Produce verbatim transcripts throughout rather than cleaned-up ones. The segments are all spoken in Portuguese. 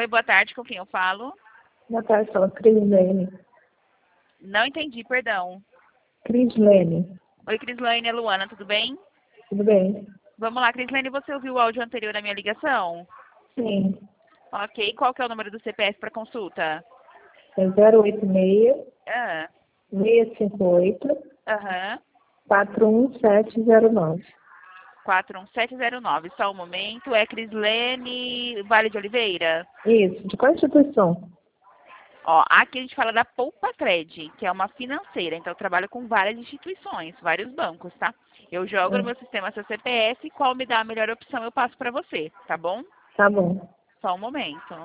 Oi, boa tarde, com quem eu falo? Boa tarde, fala Crislene. Não entendi, perdão. Crislene, Oi, Crislane, é Luana, tudo bem? tudo bem? Vamos lá, Crislane, você ouviu o áudio anterior da minha ligação? Sim. Ok, qual que é o número do C P F para consulta? É zero oito seis, Ah, seis cinco oito, aham, quatro um sete zero nove. quatro um sete zero nove, só um momento. É Crislane Vale de Oliveira? Isso, de qual instituição? Ó, aqui a gente fala da Poupa Cred, que é uma financeira, então eu trabalho com várias instituições, vários bancos, tá? Eu jogo no Ah, meu sistema seu C P F, qual me dá a melhor opção eu passo para você, tá bom? tá bom. Só um momento.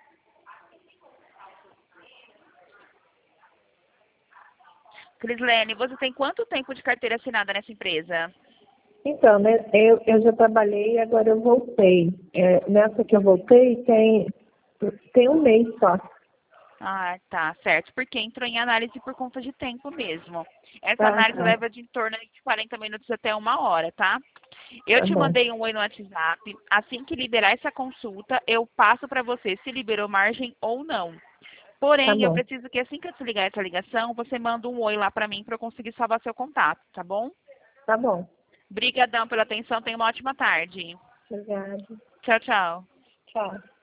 Crislene, você tem quanto tempo de carteira assinada nessa empresa? Então, né, eu, eu já trabalhei e agora eu voltei. É, nessa que eu voltei tem, tem um mês só. Ah, tá, certo. Porque entrou em análise por conta de tempo mesmo. Essa Tá, análise tá, leva de em torno de quarenta minutos até uma hora, tá? Eu tá te bom. mandei um oi no WhatsApp. Assim que liberar essa consulta, eu passo para você se liberou margem ou não. Tá Porém, eu bom, preciso que assim que eu desligar essa ligação, você manda um oi lá para mim para eu conseguir salvar seu contato, tá bom? tá bom. Obrigadão pela atenção. Tenha uma ótima tarde. Obrigada. Tchau, tchau. Tchau.